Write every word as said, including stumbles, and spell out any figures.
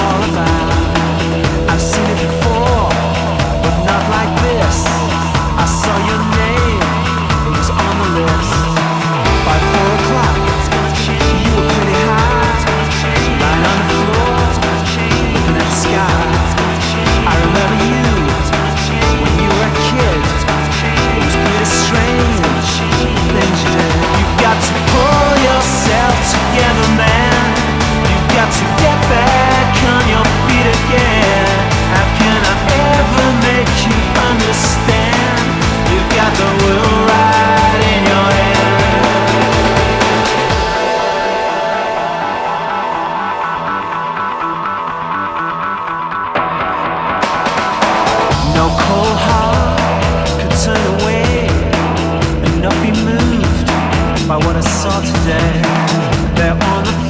all about. I've seen it before, but not like this. I saw your name, it was on the list. By four o'clock, you were pretty high, lying on the floor, looking at the sky. I remember you when you were a kid. It was pretty strange, the things you did. You've got to pull yourself together, man. You've got to get back on your feet again. How can I ever make you understand? You've got the world right in your no cold heart could turn away and not be moved by what I saw today. There on the